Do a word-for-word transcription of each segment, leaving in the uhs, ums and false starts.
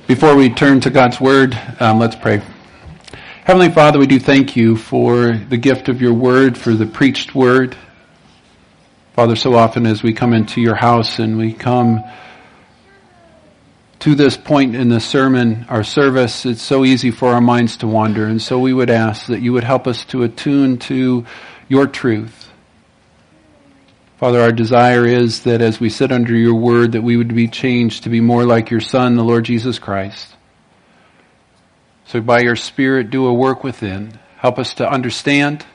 Before we turn to God's Word, um, let's pray. Heavenly Father, we do thank you for the gift of your Word, for the preached Word. Father, so often as we come into your house and we come to this point in the sermon, our service, it's so easy for our minds to wander. And so we would ask that you would help us to attune to your truth. Father, our desire is that as we sit under your word, that we would be changed to be more like your Son, the Lord Jesus Christ. So by your Spirit, do a work within. Help us to understand,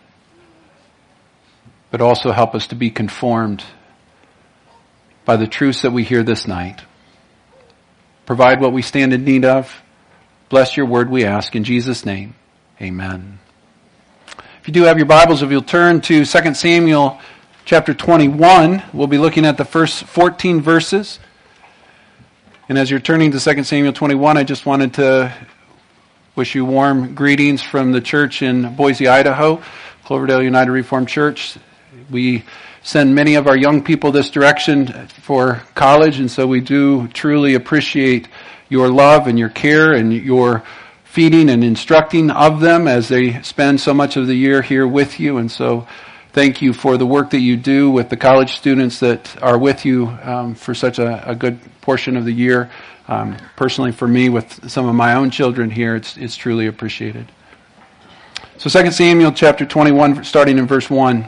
but also help us to be conformed by the truths that we hear this night. Provide what we stand in need of. Bless your word, we ask. In Jesus' name, amen. If you do have your Bibles, if you'll turn to Second Samuel chapter twenty-one, we'll be looking at the first fourteen verses. And as you're turning to Second Samuel twenty-one, I just wanted to wish you warm greetings from the church in Boise, Idaho, Cloverdale United Reformed Church. We send many of our young people this direction for college, and so we do truly appreciate your love and your care and your feeding and instructing of them as they spend so much of the year here with you. And so thank you for the work that you do with the college students that are with you um, for such a, a good portion of the year. Um, personally, for me, with some of my own children here, it's it's truly appreciated. So Second Samuel chapter twenty-one, starting in verse one.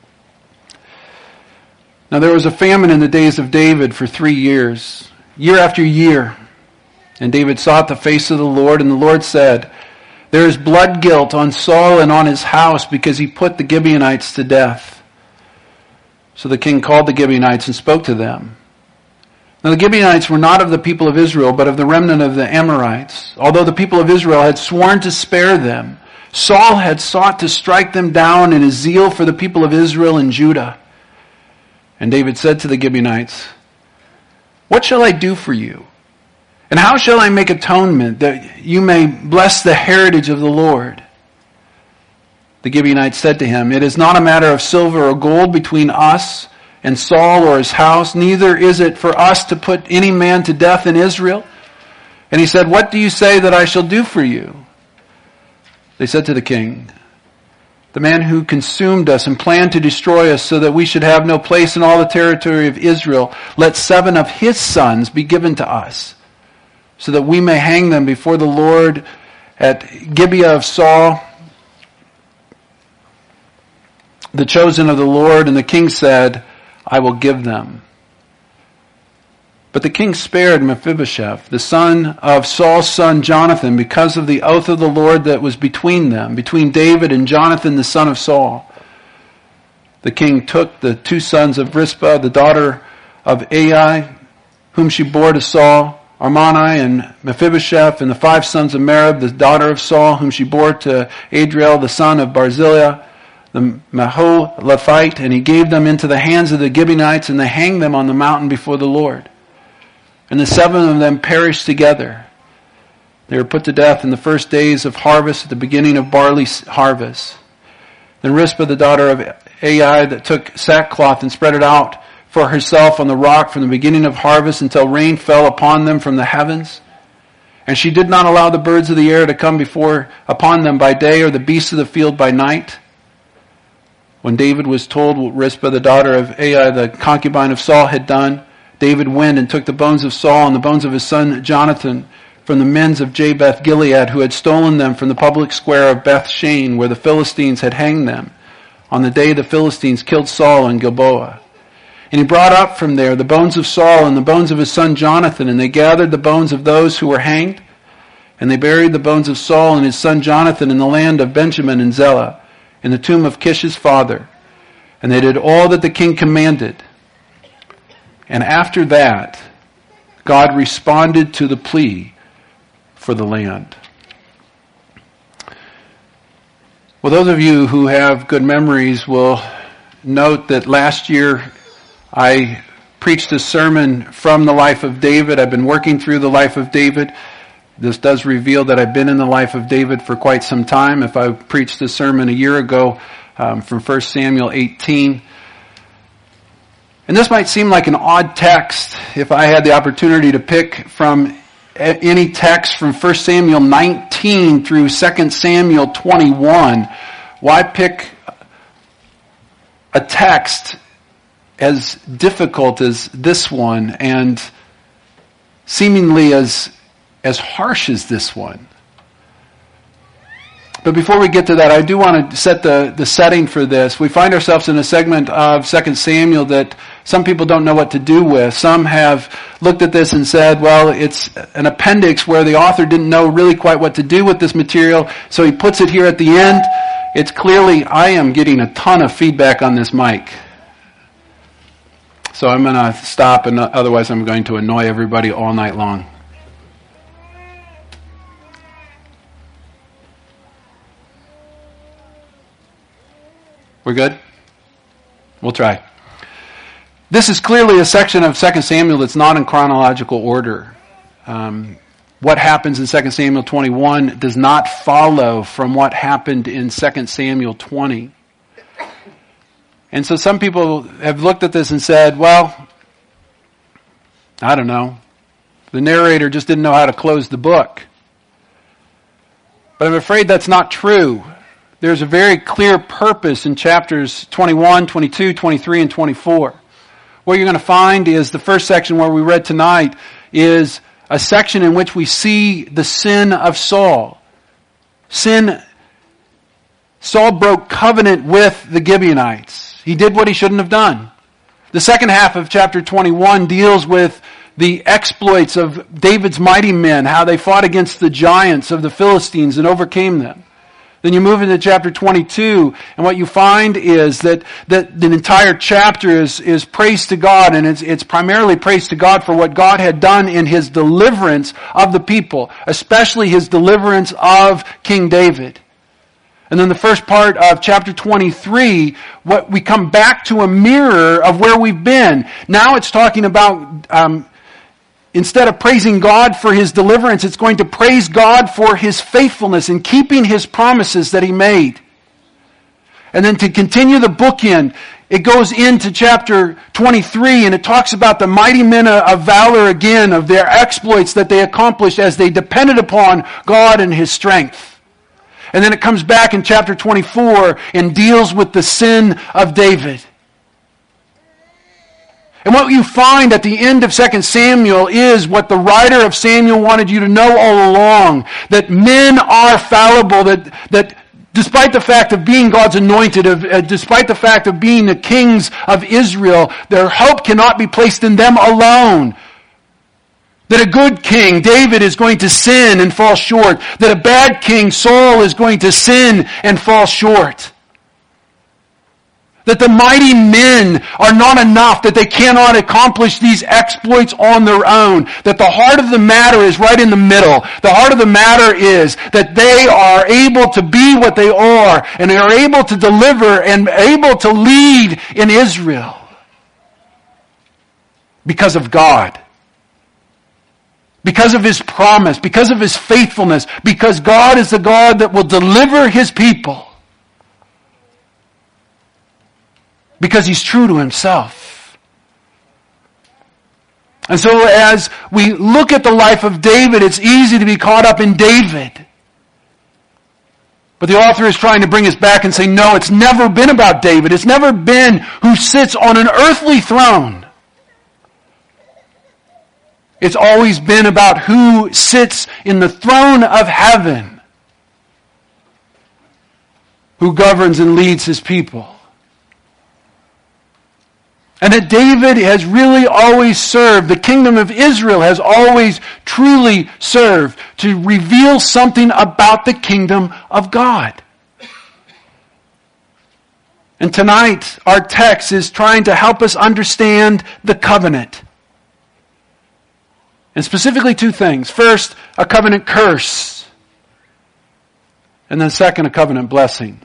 Now there was a famine in the days of David for three years, year after year. And David sought the face of the Lord, and the Lord said, "There is blood guilt on Saul and on his house, because he put the Gibeonites to death." So the king called the Gibeonites and spoke to them. Now the Gibeonites were not of the people of Israel, but of the remnant of the Amorites. Although the people of Israel had sworn to spare them, Saul had sought to strike them down in his zeal for the people of Israel and Judah. And David said to the Gibeonites, "What shall I do for you? And how shall I make atonement that you may bless the heritage of the Lord?" The Gibeonites said to him, "It is not a matter of silver or gold between us and Saul or his house, neither is it for us to put any man to death in Israel." And he said, "What do you say that I shall do for you?" They said to the king, "The man who consumed us and planned to destroy us so that we should have no place in all the territory of Israel, let seven of his sons be given to us, so that we may hang them before the Lord at Gibeah of Saul, the chosen of the Lord." And the king said, "I will give them." But the king spared Mephibosheth, the son of Saul's son Jonathan, because of the oath of the Lord that was between them, between David and Jonathan, the son of Saul. The king took the two sons of Rizpah, the daughter of Ai, whom she bore to Saul, Armoni and Mephibosheth, and the five sons of Merib, the daughter of Saul, whom she bore to Adriel, the son of Barzillai, the Maholathite, and he gave them into the hands of the Gibeonites, and they hanged them on the mountain before the Lord. And the seven of them perished together. They were put to death in the first days of harvest, at the beginning of barley harvest. Then Rizpah, the daughter of Ai, that took sackcloth and spread it out for herself on the rock from the beginning of harvest until rain fell upon them from the heavens. And she did not allow the birds of the air to come before upon them by day, or the beasts of the field by night. When David was told what Rizpah, the daughter of Ai, the concubine of Saul, had done, David went and took the bones of Saul and the bones of his son Jonathan from the men of Jabesh Gilead, who had stolen them from the public square of Beth Shean, where the Philistines had hanged them, on the day the Philistines killed Saul in Gilboa. And he brought up from there the bones of Saul and the bones of his son Jonathan, and they gathered the bones of those who were hanged, and they buried the bones of Saul and his son Jonathan in the land of Benjamin and Zelah, in the tomb of Kish his father. And they did all that the king commanded. And after that, God responded to the plea for the land. Well, those of you who have good memories will note that last year I preached a sermon from the life of David. I've been working through the life of David. This does reveal that I've been in the life of David for quite some time. If I preached this sermon a year ago um, from First Samuel eighteen, and this might seem like an odd text if I had the opportunity to pick from any text from First Samuel nineteen through Second Samuel twenty-one, why pick a text as difficult as this one and seemingly as, as harsh as this one? But before we get to that, I do want to set the, the setting for this. We find ourselves in a segment of Second Samuel that some people don't know what to do with. Some have looked at this and said, well, it's an appendix where the author didn't know really quite what to do with this material, so he puts it here at the end. It's clearly, I am getting a ton of feedback on this mic. So I'm going to stop, and otherwise I'm going to annoy everybody all night long. We're good? We'll try. This is clearly a section of Second Samuel that's not in chronological order. Um, what happens in Second Samuel twenty-one does not follow from what happened in Second Samuel twenty. And so some people have looked at this and said, well, I don't know. The narrator just didn't know how to close the book. But I'm afraid that's not true. There's a very clear purpose in chapters twenty-one, twenty-two, twenty-three, and twenty-four. What you're going to find is the first section where we read tonight is a section in which we see the sin of Saul. Sin, Saul broke covenant with the Gibeonites. He did what he shouldn't have done. The second half of chapter twenty-one deals with the exploits of David's mighty men, how they fought against the giants of the Philistines and overcame them. Then you move into chapter twenty-two, and what you find is that, that the entire chapter is, is praise to God, and it's, it's primarily praise to God for what God had done in His deliverance of the people, especially His deliverance of King David. And then the first part of chapter twenty-three, what we come back to a mirror of where we've been. Now it's talking about, um, instead of praising God for His deliverance, it's going to praise God for His faithfulness in keeping His promises that He made. And then to continue the bookend, it goes into chapter twenty-three and it talks about the mighty men of valor again, of their exploits that they accomplished as they depended upon God and His strength. And then it comes back in chapter twenty-four and deals with the sin of David. And what you find at the end of Second Samuel is what the writer of Samuel wanted you to know all along, that men are fallible, that, that despite the fact of being God's anointed, of, uh, despite the fact of being the kings of Israel, their hope cannot be placed in them alone. That a good king, David, is going to sin and fall short. That a bad king, Saul, is going to sin and fall short. That the mighty men are not enough, that they cannot accomplish these exploits on their own. That the heart of the matter is right in the middle. The heart of the matter is that they are able to be what they are, and they are able to deliver and able to lead in Israel. Because of God. Because of His promise. Because of His faithfulness. Because God is the God that will deliver His people. Because He's true to Himself. And so as we look at the life of David, it's easy to be caught up in David. But the author is trying to bring us back and say, no, it's never been about David. It's never been who sits on an earthly throne. It's always been about who sits in the throne of heaven, who governs and leads His people. And that David has really always served, the kingdom of Israel has always truly served to reveal something about the kingdom of God. And tonight, our text is trying to help us understand the covenant. And specifically two things. First, a covenant curse. And then second, a covenant blessing.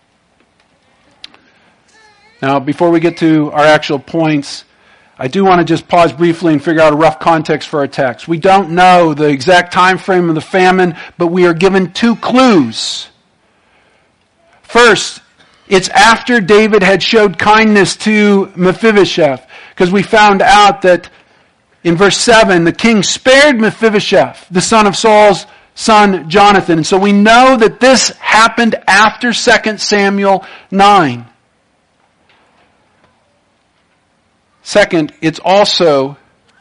Now, before we get to our actual points, I do want to just pause briefly and figure out a rough context for our text. We don't know the exact time frame of the famine, but we are given two clues. First, it's after David had showed kindness to Mephibosheth, because we found out that in verse seven, the king spared Mephibosheth, the son of Saul's son Jonathan. And so we know that this happened after Second Samuel nine. Second, it's also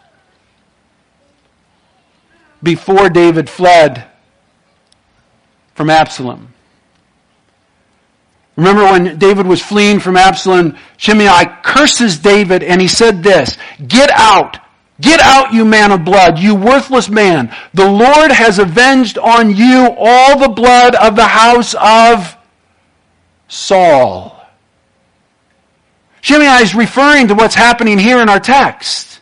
before David fled from Absalom. Remember when David was fleeing from Absalom, Shimei curses David and he said this, "Get out, get out, you man of blood, you worthless man. The Lord has avenged on you all the blood of the house of Saul." Shimei is referring to what's happening here in our text.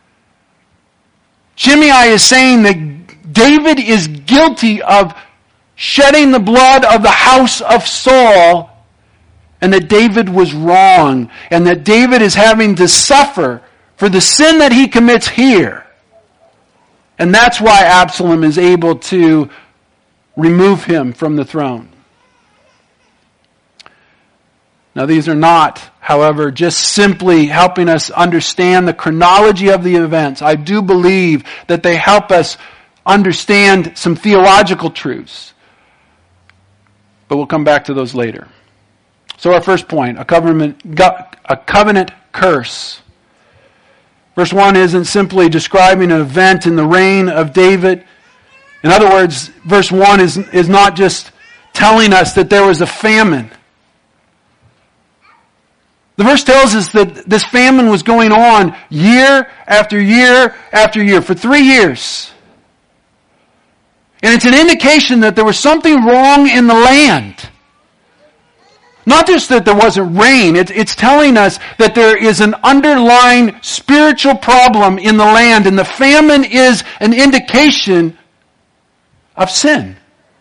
Shimei is saying that David is guilty of shedding the blood of the house of Saul, and that David was wrong, and that David is having to suffer for the sin that he commits here. And that's why Absalom is able to remove him from the throne. Now these are not, however, just simply helping us understand the chronology of the events. I do believe that they help us understand some theological truths. But we'll come back to those later. So our first point, a covenant, a covenant curse. Verse one isn't simply describing an event in the reign of David. In other words, verse one is, is not just telling us that there was a famine. The verse tells us that this famine was going on year after year after year, for three years. And it's an indication that there was something wrong in the land. Not just that there wasn't rain, it's, it's telling us that there is an underlying spiritual problem in the land, and the famine is an indication of sin.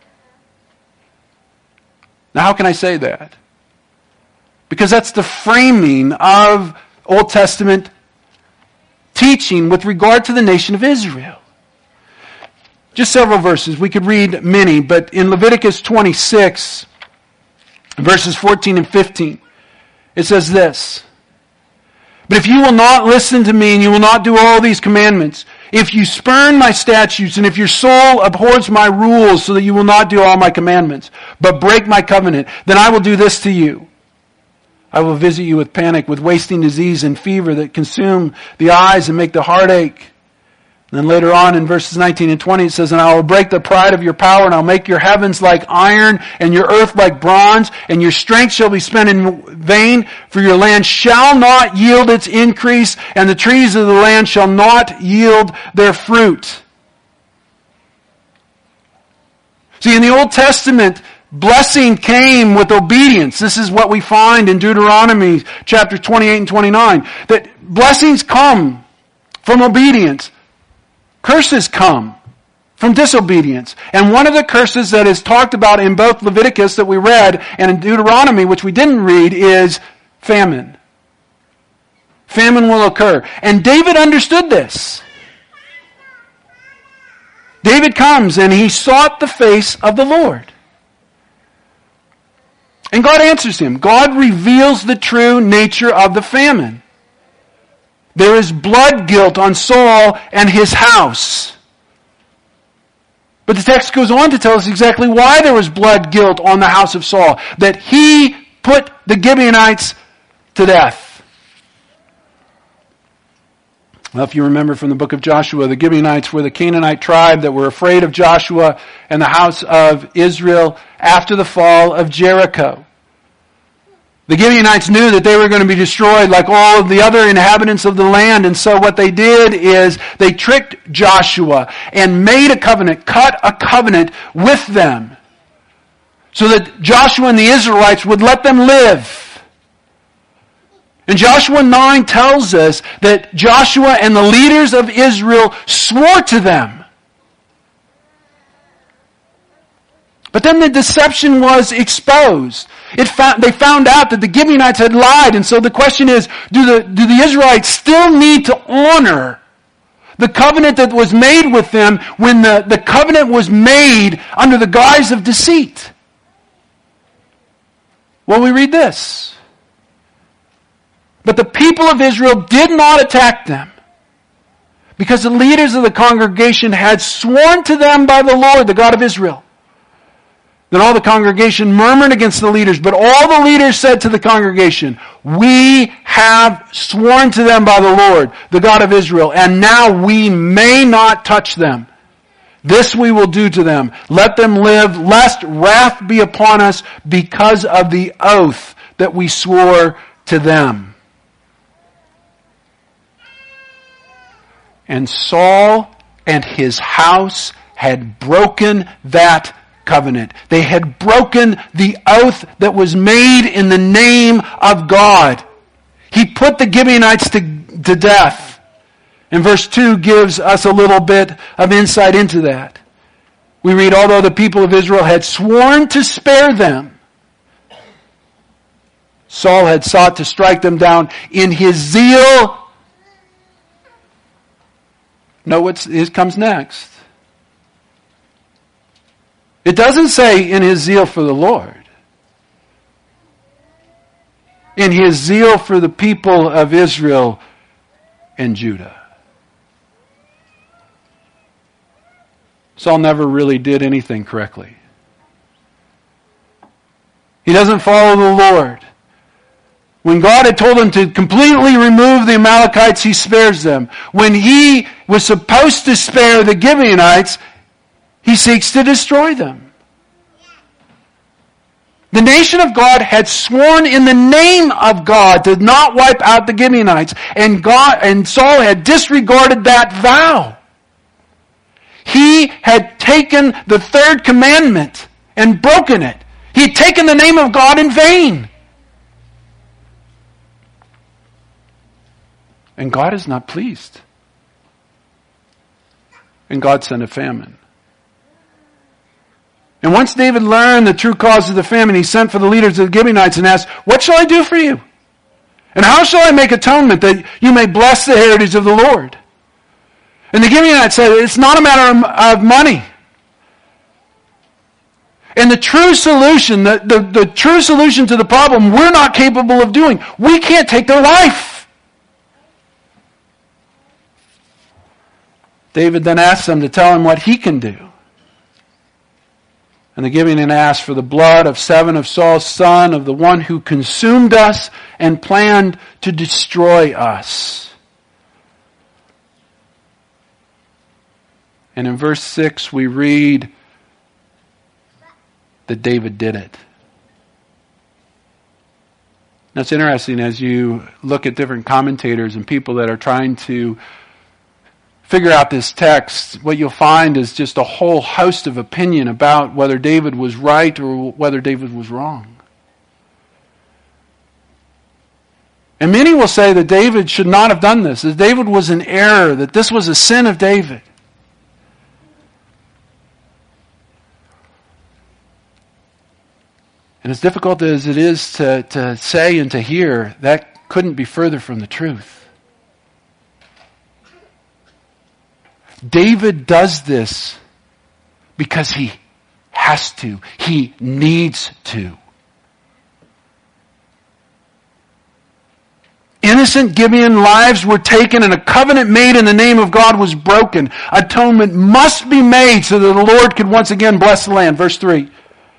Now, how can I say that? Because that's the framing of Old Testament teaching with regard to the nation of Israel. Just several verses. We could read many, but in Leviticus twenty-six, verses fourteen and fifteen, it says this, "But if you will not listen to me and you will not do all these commandments, if you spurn my statutes and if your soul abhors my rules so that you will not do all my commandments, but break my covenant, then I will do this to you. I will visit you with panic, with wasting disease and fever that consume the eyes and make the heart ache." And then later on in verses nineteen and twenty it says, "And I will break the pride of your power, and I'll make your heavens like iron, and your earth like bronze, and your strength shall be spent in vain, for your land shall not yield its increase, and the trees of the land shall not yield their fruit." See, in the Old Testament, blessing came with obedience. This is what we find in Deuteronomy chapter twenty-eight and twenty-nine. That blessings come from obedience. Curses come from disobedience. And one of the curses that is talked about in both Leviticus that we read and in Deuteronomy, which we didn't read, is famine. Famine will occur. And David understood this. David comes and he sought the face of the Lord. And God answers him. God reveals the true nature of the famine. There is blood guilt on Saul and his house. But the text goes on to tell us exactly why there was blood guilt on the house of Saul. That he put the Gibeonites to death. Well, if you remember from the book of Joshua, the Gibeonites were the Canaanite tribe that were afraid of Joshua and the house of Israel after the fall of Jericho. The Gibeonites knew that they were going to be destroyed like all of the other inhabitants of the land, and so what they did is they tricked Joshua and made a covenant, cut a covenant with them, so that Joshua and the Israelites would let them live. And Joshua nine tells us that Joshua and the leaders of Israel swore to them. But then the deception was exposed. It found, they found out that the Gibeonites had lied, and so the question is, do the, do the Israelites still need to honor the covenant that was made with them when the, the covenant was made under the guise of deceit? Well, we read this. "But the people of Israel did not attack them, Because the leaders of the congregation had sworn to them by the Lord, the God of Israel. Then all the congregation murmured against the leaders, but all the leaders said to the congregation, we have sworn to them by the Lord, the God of Israel, and now we may not touch them. This we will do to them. Let them live, lest wrath be upon us because of the oath that we swore to them. And Saul and his house had broken that covenant. They had broken the oath that was made in the name of God. He put the Gibeonites to, to death. And verse two gives us a little bit of insight into that. We read, although the people of Israel had sworn to spare them, Saul had sought to strike them down in his zeal. Know what comes next. It doesn't say in his zeal for the Lord. In his zeal for the people of Israel and Judah. Saul never really did anything correctly. He doesn't follow the Lord. When God had told him to completely remove the Amalekites, he spares them. When he was supposed to spare the Gibeonites, he seeks to destroy them. The nation of God had sworn in the name of God to not wipe out the Gibeonites, and God and Saul had disregarded that vow. He had taken the third commandment and broken it. He had taken the name of God in vain. And God is not pleased. And God sent a famine. And once David learned the true cause of the famine, he sent for the leaders of the Gibeonites and asked, what shall I do for you? And how shall I make atonement that you may bless the heritage of the Lord? And the Gibeonites said, it's not a matter of money. And the true solution, the, the, the true solution to the problem, we're not capable of doing. We can't take their life. David then asks them to tell him what he can do. And the Gibeonites asked for the blood of seven of Saul's son, of the one who consumed us and planned to destroy us. And in verse six we read that David did it. Now it's interesting as you look at different commentators and people that are trying to figure out this text, what you'll find is just a whole host of opinion about whether David was right or whether David was wrong. And many will say that David should not have done this, that David was in error, that this was a sin of David. And as difficult as it is to, to say and to hear, that couldn't be further from the truth. David does this because he has to. He needs to. Innocent Gibeon lives were taken and a covenant made in the name of God was broken. Atonement must be made so that the Lord could once again bless the land. Verse three.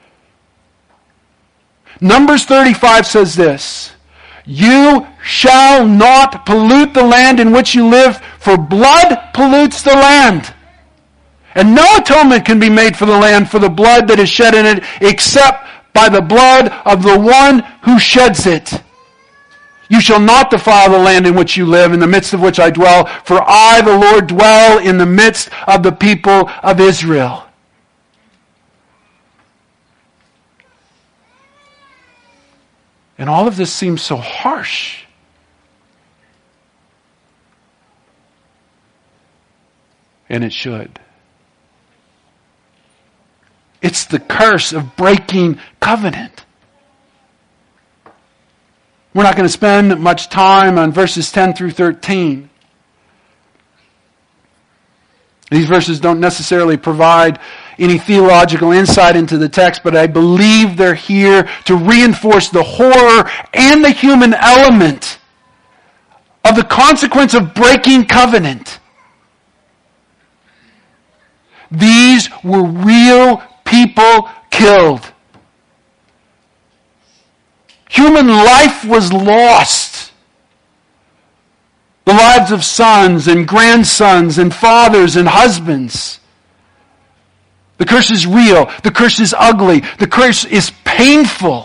Numbers thirty-five says this, you shall not pollute the land in which you live, for blood pollutes the land. And no atonement can be made for the land for the blood that is shed in it, except by the blood of the one who sheds it. You shall not defile the land in which you live, in the midst of which I dwell, for I, the Lord, dwell in the midst of the people of Israel. And all of this seems so harsh. And it should. It's the curse of breaking covenant. We're not going to spend much time on verses ten through thirteen. These verses don't necessarily provide any theological insight into the text, but I believe they're here to reinforce the horror and the human element of the consequence of breaking covenant. These were real people killed. Human life was lost. The lives of sons and grandsons and fathers and husbands. The curse is real. The curse is ugly. The curse is painful.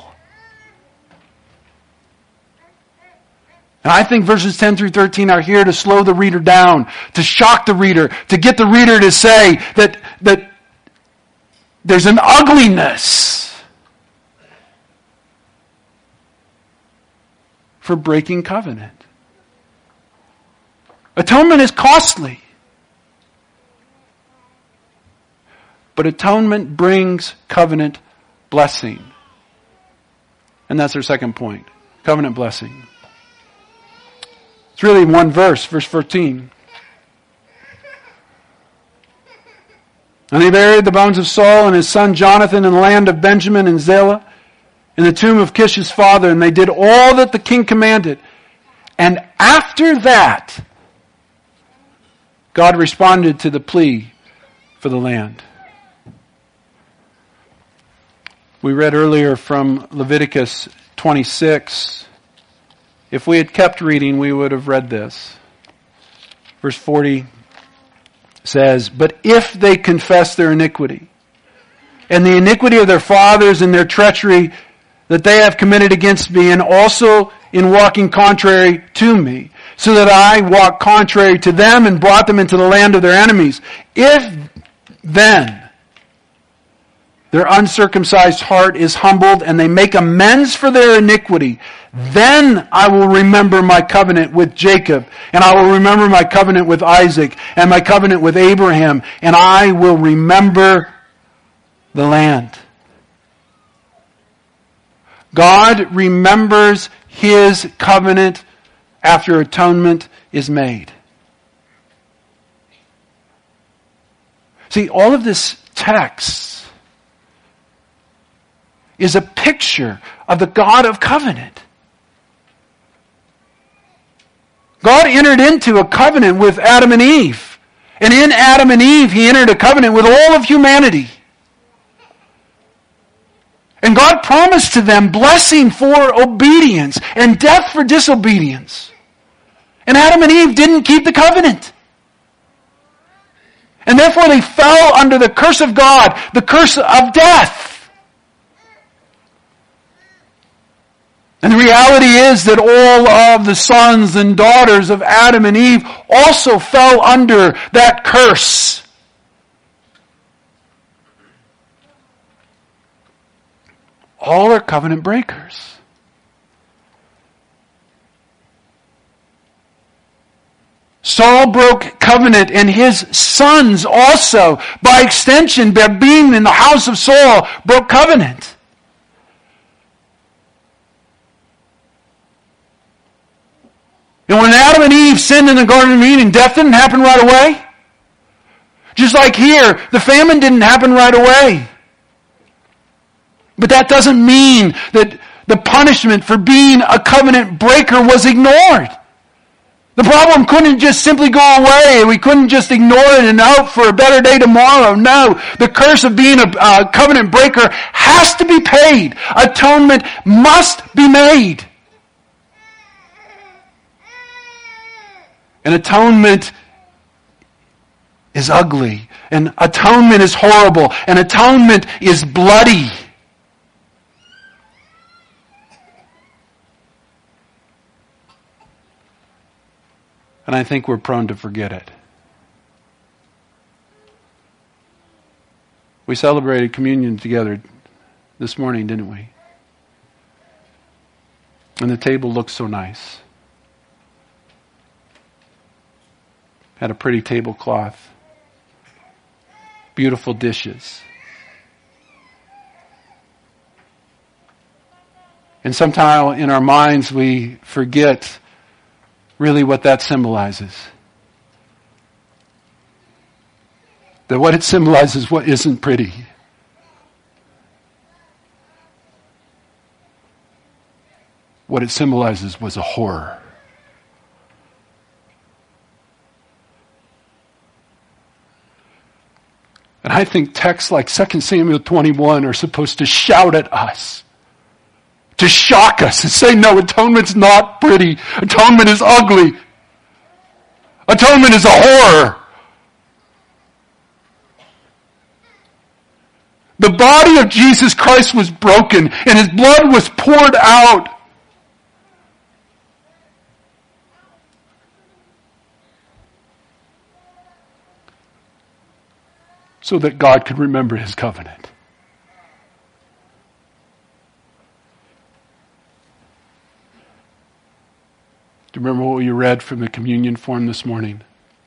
And I think verses ten through thirteen are here to slow the reader down, to shock the reader, to get the reader to say that, that there's an ugliness for breaking covenant. Atonement is costly. But atonement brings covenant blessing. And that's our second point. Covenant blessing. It's really one verse, verse fourteen. And they buried the bones of Saul and his son Jonathan in the land of Benjamin and Zelah, in the tomb of Kish his father, and they did all that the king commanded. And after that, God responded to the plea for the land. We read earlier from Leviticus twenty-six. If we had kept reading, we would have read this. Verse forty says, "But if they confess their iniquity, and the iniquity of their fathers and their treachery that they have committed against me, and also in walking contrary to me, so that I walked contrary to them and brought them into the land of their enemies, if then their uncircumcised heart is humbled, and they make amends for their iniquity, then I will remember my covenant with Jacob, and I will remember my covenant with Isaac, and my covenant with Abraham, and I will remember the land." God remembers His covenant after atonement is made. See, all of this text is a picture of the God of covenant. God entered into a covenant with Adam and Eve. And in Adam and Eve, He entered a covenant with all of humanity. And God promised to them blessing for obedience and death for disobedience. And Adam and Eve didn't keep the covenant. And therefore they fell under the curse of God, the curse of death. And the reality is that all of the sons and daughters of Adam and Eve also fell under that curse. All are covenant breakers. Saul broke covenant, and his sons also, by extension, by being in the house of Saul, broke covenant. And when Adam and Eve sinned in the Garden of Eden, death didn't happen right away. Just like here, the famine didn't happen right away. But that doesn't mean that the punishment for being a covenant breaker was ignored. The problem couldn't just simply go away. We couldn't just ignore it and hope for a better day tomorrow. No, the curse of being a, a covenant breaker has to be paid. Atonement must be made. And atonement is ugly. And atonement is horrible. And atonement is bloody. And I think we're prone to forget it. We celebrated communion together this morning, didn't we? And the table looked so nice. Had a pretty tablecloth. Beautiful dishes. And somehow in our minds we forget really what that symbolizes. That what it symbolizes what isn't pretty. What it symbolizes was a horror. And I think texts like Second Samuel twenty-one are supposed to shout at us, to shock us and say, no, atonement's not pretty. Atonement is ugly. Atonement is a horror. The body of Jesus Christ was broken and his blood was poured out. So that God could remember his covenant. Do you remember what we read from the communion form this morning?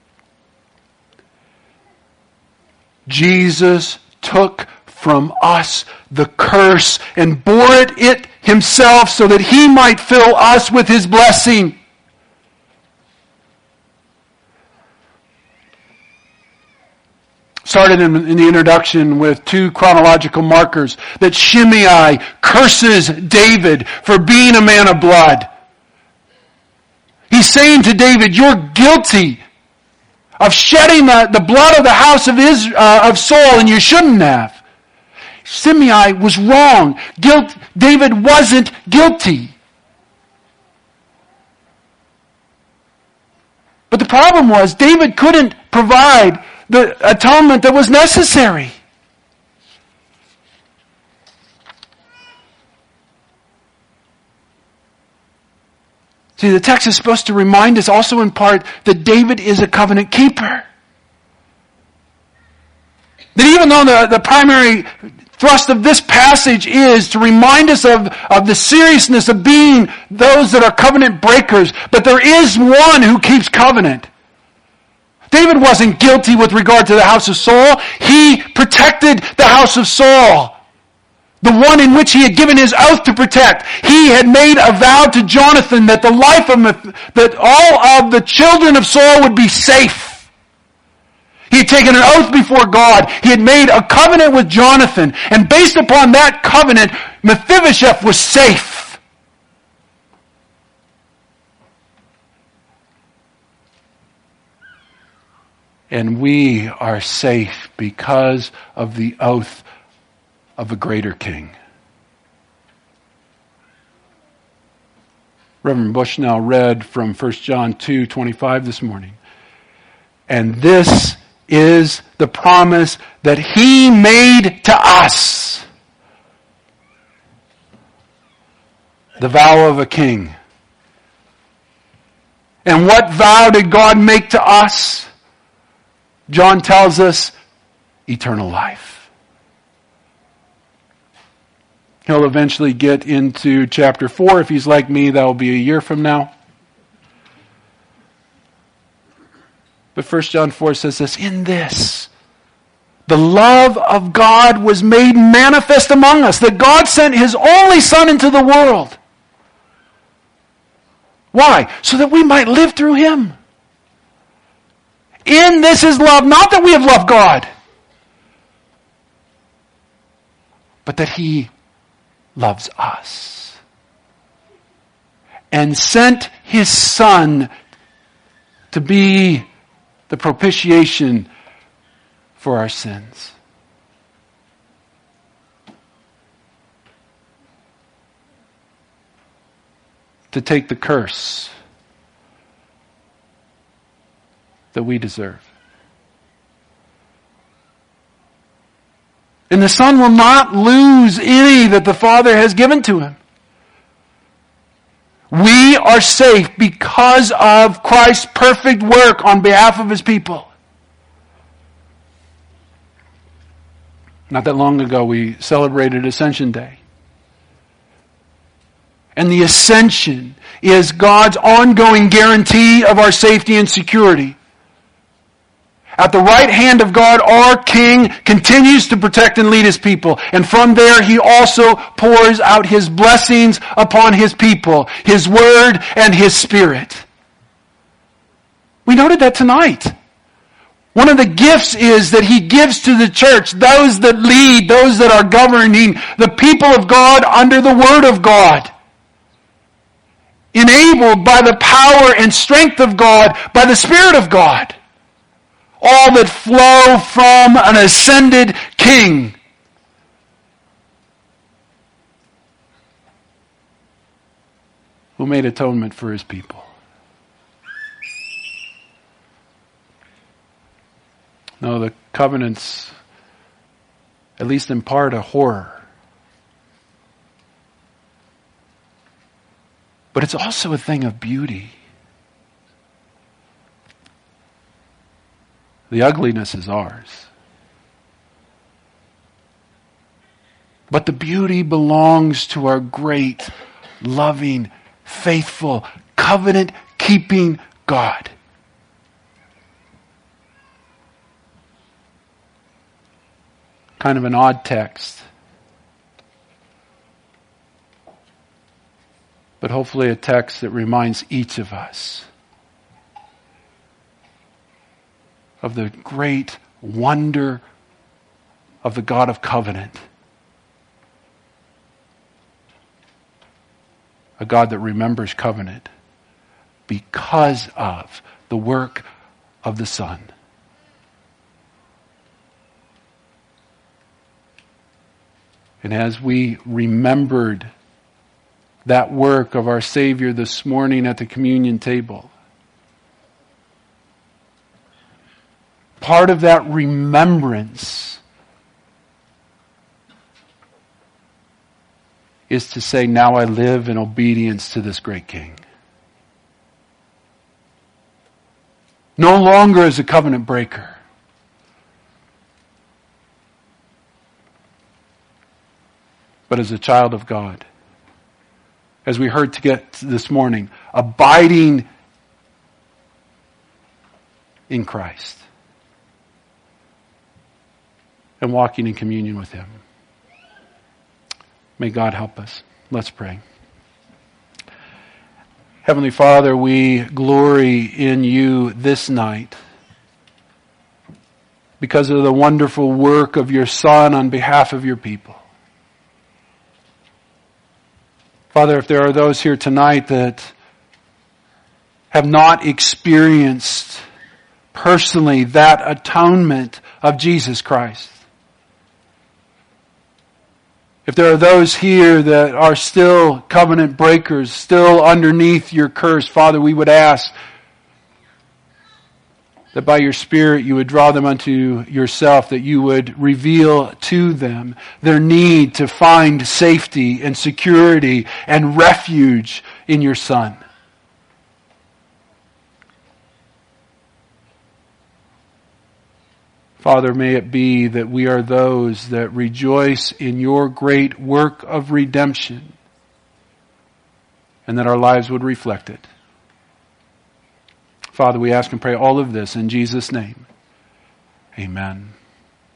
Jesus took from us the curse and bore it, it himself so that he might fill us with his blessing. Started in, in the introduction with two chronological markers that Shimei curses David for being a man of blood. He's saying to David, you're guilty of shedding the, the blood of the house of Israel, uh, of Saul, and you shouldn't have. Shimei was wrong. Guilt, David wasn't guilty. But the problem was David couldn't provide the atonement that was necessary. See, the text is supposed to remind us also in part that David is a covenant keeper. That even though the, the primary thrust of this passage is to remind us of, of the seriousness of being those that are covenant breakers, but there is one who keeps covenant. David wasn't guilty with regard to the house of Saul. He protected the house of Saul. The one in which he had given his oath to protect. He had made a vow to Jonathan that the life of, that all of the children of Saul would be safe. He had taken an oath before God. He had made a covenant with Jonathan. And based upon that covenant, Mephibosheth was safe. And we are safe because of the oath of a greater king. Reverend Bushnell read from First John two twenty-five this morning. And this is the promise that he made to us. The vow of a king. And what vow did God make to us? John tells us eternal life. He'll eventually get into chapter four. If he's like me, that will be a year from now. But First John four says this, in this, the love of God was made manifest among us, that God sent his only Son into the world. Why? So that we might live through him. In this is love, not that we have loved God, but that he loves us and sent his Son to be the propitiation for our sins. To take the curse that we deserve. And the Son will not lose any that the Father has given to him. We are safe because of Christ's perfect work on behalf of his people. Not that long ago we celebrated Ascension Day. And the ascension is God's ongoing guarantee of our safety and security. At the right hand of God, our King continues to protect and lead his people. And from there, he also pours out his blessings upon his people, his word and his spirit. We noted that tonight. One of the gifts is that he gives to the church, those that lead, those that are governing, the people of God under the word of God. Enabled by the power and strength of God, by the Spirit of God. all that flow from an ascended King. Who made atonement for his people. No, the covenant's, at least in part, a horror. But it's also a thing of beauty. The ugliness is ours. But the beauty belongs to our great, loving, faithful, covenant-keeping God. Kind of an odd text. But hopefully a text that reminds each of us of the great wonder of the God of covenant. A God that remembers covenant because of the work of the Son. And as we remembered that work of our Savior this morning at the communion table, part of that remembrance is to say, now I live in obedience to this great King. No longer as a covenant breaker, but as a child of God. As we heard to get this morning, abiding in Christ and walking in communion with Him. May God help us. Let's pray. Heavenly Father, we glory in You this night because of the wonderful work of Your Son on behalf of Your people. Father, if there are those here tonight that have not experienced personally that atonement of Jesus Christ, if there are those here that are still covenant breakers, still underneath Your curse, Father, we would ask that by Your Spirit You would draw them unto Yourself, that You would reveal to them their need to find safety and security and refuge in Your Son. Father, may it be that we are those that rejoice in Your great work of redemption and that our lives would reflect it. Father, we ask and pray all of this in Jesus' name. Amen.